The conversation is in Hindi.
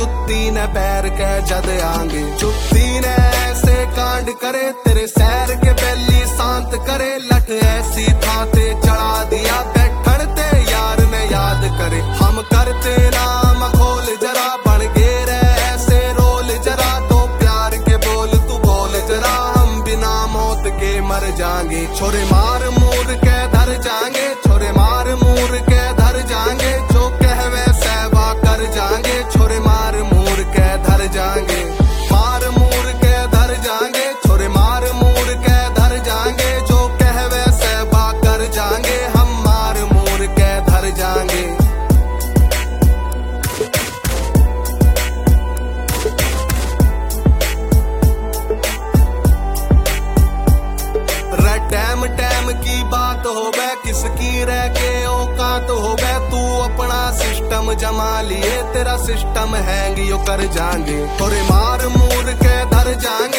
जुत्ती ने पैर के जद आंगे। जुत्ती ने ऐसे कांड करे तेरे सैर के बैली शांत करे। लठ ऐसी थाते चढ़ा दिया बैठन ते यार ने याद करे। हम करते नाम खोल जरा बन गे रे ऐसे रोल जरा। तो प्यार के बोल तू बोल जरा हम बिना मौत के मर जाएंगे। छोरे मार मूर के धर जाएंगे। छोरे मार मूर के धर जाएंगे। जो कहवे सेवा कर जाएंगे। छोरे मार मूर के धर जाएंगे। मार मूर के धर जाएंगे। छोरे मार मूर के धर जाएंगे। जो कहवे सेवा कर जाएंगे। हम मार मूर के धर जाएंगे। टैम टैम की बात हो बे किसकी रह के औकात हो बे। तू अपना सिस्टम जमा लिए तेरा सिस्टम हैंग यो कर जाएंगे। थोड़े मार मूर के धर जाएंगे।